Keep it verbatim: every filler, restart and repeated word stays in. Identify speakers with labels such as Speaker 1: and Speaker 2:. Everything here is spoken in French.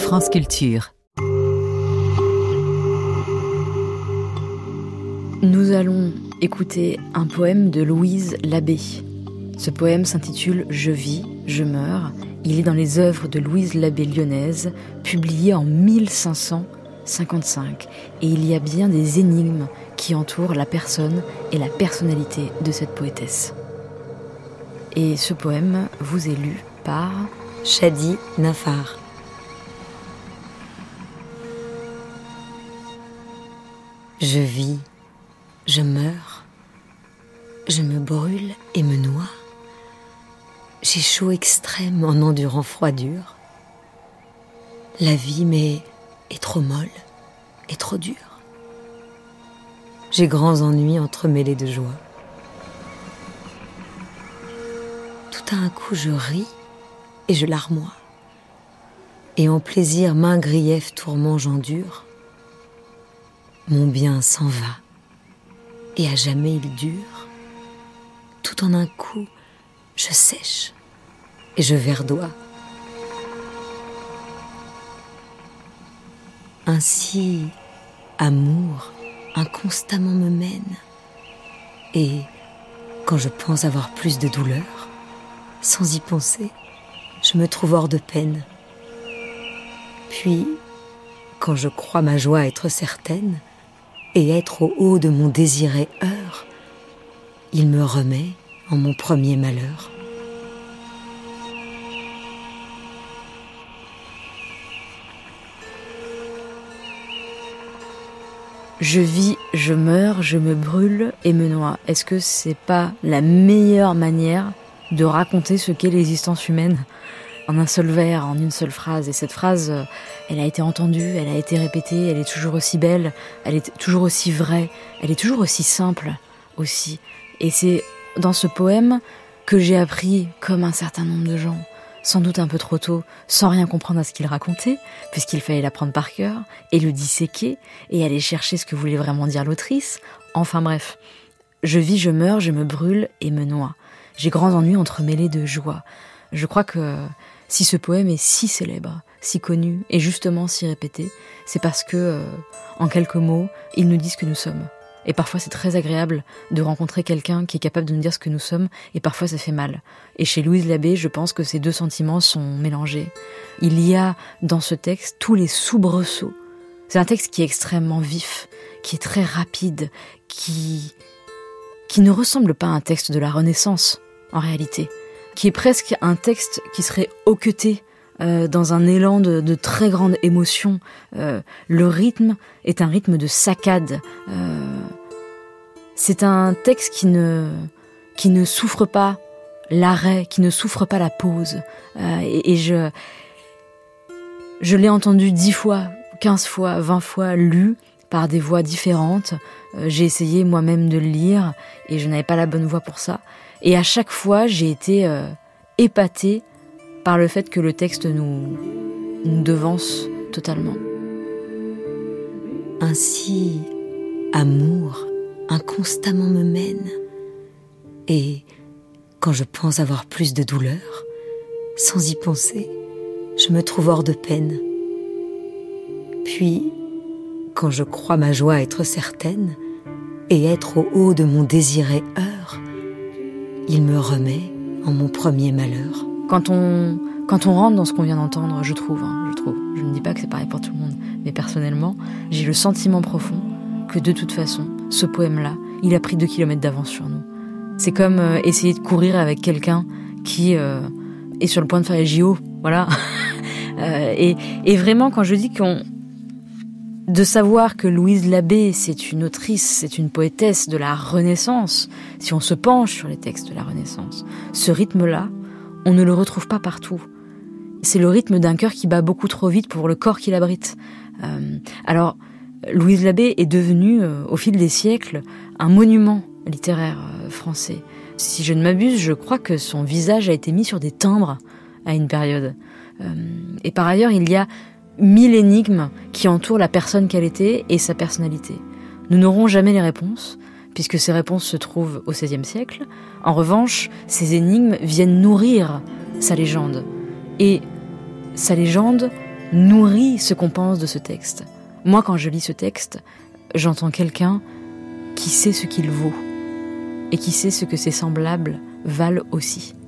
Speaker 1: France Culture.
Speaker 2: Nous allons écouter un poème de Louise Labbé. Ce poème s'intitule « Je vis, je meurs ». Il est dans les œuvres de Louise Labbé lyonnaise, publiées en mille cinq cent cinquante-cinq. Et il y a bien des énigmes qui entourent la personne et la personnalité de cette poétesse. Et ce poème vous est lu par
Speaker 3: Shadi Nafar. Je vis, je meurs, je me brûle et me noie. J'ai chaud extrême en endurant froidure. La vie m'est est trop molle et trop dure. J'ai grands ennuis entremêlés de joie. Tout à un coup je ris et je larmoie. Et en plaisir maint grief tourment j'endure. Mon bien s'en va, et à jamais il dure. Tout en un coup, je sèche, et je verdoie. Ainsi, amour inconstamment me mène, et quand je pense avoir plus de douleur, sans y penser, je me trouve hors de peine. Puis, quand je crois ma joie être certaine, et être au haut de mon désiré heure, il me remet en mon premier malheur.
Speaker 2: Je vis, je meurs, je me brûle et me noie. Est-ce que c'est pas la meilleure manière de raconter ce qu'est l'existence humaine en un seul vers, en une seule phrase? Et cette phrase, elle a été entendue, elle a été répétée, elle est toujours aussi belle, elle est toujours aussi vraie, elle est toujours aussi simple aussi. Et c'est dans ce poème que j'ai appris, comme un certain nombre de gens, sans doute un peu trop tôt, sans rien comprendre à ce qu'il racontait, puisqu'il fallait l'apprendre par cœur, et le disséquer, et aller chercher ce que voulait vraiment dire l'autrice. Enfin bref, je vis, je meurs, je me brûle et me noie. J'ai grands ennuis entremêlés de joie. Je crois que si ce poème est si célèbre, si connu et justement si répété, c'est parce que, euh, en quelques mots, il nous dit ce que nous sommes. Et parfois c'est très agréable de rencontrer quelqu'un qui est capable de nous dire ce que nous sommes, et parfois ça fait mal. Et chez Louise Labbé, je pense que ces deux sentiments sont mélangés. Il y a dans ce texte tous les soubresauts. C'est un texte qui est extrêmement vif, qui est très rapide, qui, qui ne ressemble pas à un texte de la Renaissance, en réalité. Qui est presque un texte qui serait hoqueté euh, dans un élan de, de très grande émotion. Euh, le rythme est un rythme de saccade. Euh, c'est un texte qui ne, qui ne souffre pas l'arrêt, qui ne souffre pas la pause. Euh, et, et je, je l'ai entendu dix fois, quinze fois, vingt fois lu par des voix différentes. Euh, j'ai essayé moi-même de le lire et je n'avais pas la bonne voix pour ça. Et à chaque fois, j'ai été euh, épatée par le fait que le texte nous, nous devance totalement.
Speaker 3: Ainsi, amour inconstamment me mène, et quand je pense avoir plus de douleur, sans y penser, je me trouve hors de peine. Puis, quand je crois ma joie être certaine, et être au haut de mon désiré heure, il me remet en mon premier malheur.
Speaker 2: Quand on, quand on rentre dans ce qu'on vient d'entendre, je trouve, hein, je trouve, je ne dis pas que c'est pareil pour tout le monde, mais personnellement, j'ai le sentiment profond que de toute façon, ce poème-là, il a pris deux kilomètres d'avance sur nous. C'est comme euh, essayer de courir avec quelqu'un qui euh, est sur le point de faire les J O, voilà. euh, et, et vraiment, quand je dis qu'on... De savoir que Louise Labbé, c'est une autrice, c'est une poétesse de la Renaissance, si on se penche sur les textes de la Renaissance, ce rythme-là, on ne le retrouve pas partout. C'est le rythme d'un cœur qui bat beaucoup trop vite pour le corps qui l'abrite. Euh, alors, Louise Labbé est devenue, euh, au fil des siècles, un monument littéraire euh, français. Si je ne m'abuse, je crois que son visage a été mis sur des timbres à une période. Euh, et par ailleurs, il y a mille énigmes qui entourent la personne qu'elle était et sa personnalité. Nous n'aurons jamais les réponses, puisque ces réponses se trouvent au seizième siècle. En revanche, ces énigmes viennent nourrir sa légende. Et sa légende nourrit ce qu'on pense de ce texte. Moi, quand je lis ce texte, j'entends quelqu'un qui sait ce qu'il vaut et qui sait ce que ses semblables valent aussi.